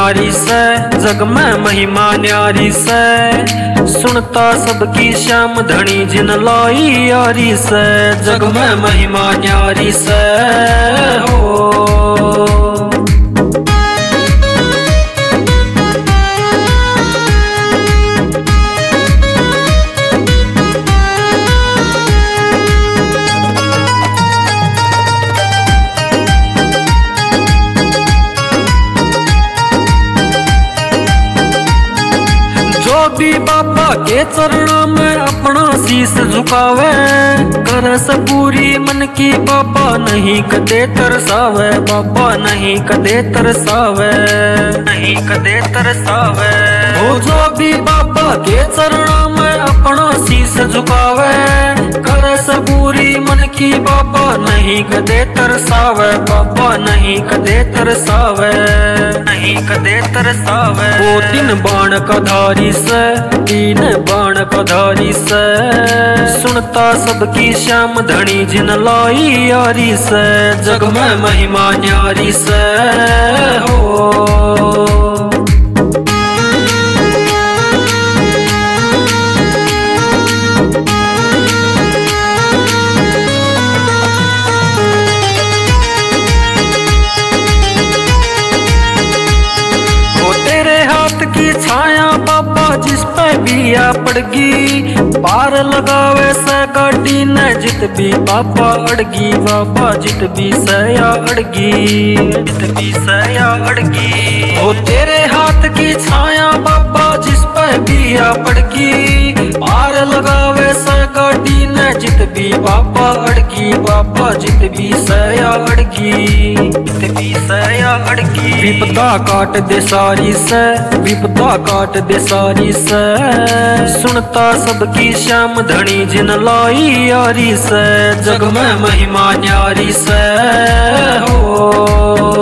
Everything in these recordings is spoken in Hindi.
न्यारी से, जग में महिमा न्यारी से। सुनता सबकी श्याम धनी जिन लाई यारी से, जग में महिमा न्यारी से हो। भी बाबा के चरणों में अपना शीश झुकावे, करस पूरी मन की बाबा नहीं कदे तरसावे, बाबा नहीं कदे तरसावे, नहीं कदे तरसावे। वो जो भी बाबा के चरणों में अपना शीश झुकावे, करस पूरी मन की बाबा नहीं कदे तरसावे, बाबा नहीं कदे तरसावे, नहीं कदे तरसावे। वो तीन बाण का धारी से, तीन बाण का धारी से। सुनता सबकी श्याम धनी जिन लाई यारी से, जग में महिमा न्यारी से हो। की छाया बाबा जिस पे भी आ पड़गी, पार लगावे से गाड़ी न जित भी बाबा अड़गी, बाबा जित भी सया अड़गी, जित भी सया अड़गी। ओ तेरे हाथ की छाया बाबा जिस पे भी आ पड़गी, पार लगावे से गाड़ी न जित भी बाबा अड़गी, बाबा जित भी सया अड़गी, जित भी सया अड़गी। विपदा काट दे सारी से, विपदा काट दे सारी से। सुनता सबकी श्याम धनी जिन लाई यारी से, जग में महिमा न्यारी से हो।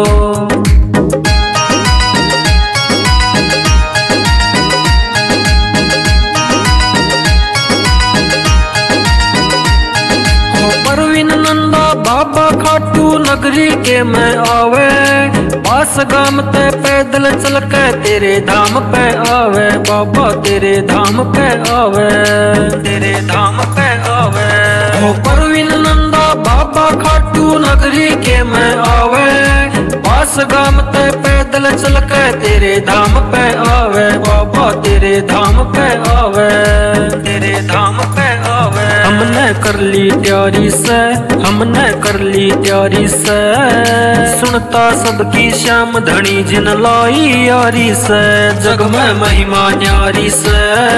परवीन नंदा बाबा खाटू नगरी के में आवे, पास गाम ते पैदल चल के तेरे धाम पे आवे, बाबा तेरे धाम पे आवे, तेरे धाम पे आवे। ओ परवीन नंदा बाबा खाटू नगरी के में आवे, पास गाम ते पैदल चल के तेरे धाम पे आवे, बाबा तेरे धाम पे आवे, तेरे धाम पे आवे। हमने कर ली तैयारी से, हमने कर ली तैयारी से। सुनता सबकी श्याम धनी जिन लाई यारी से, जग में महिमा न्यारी से।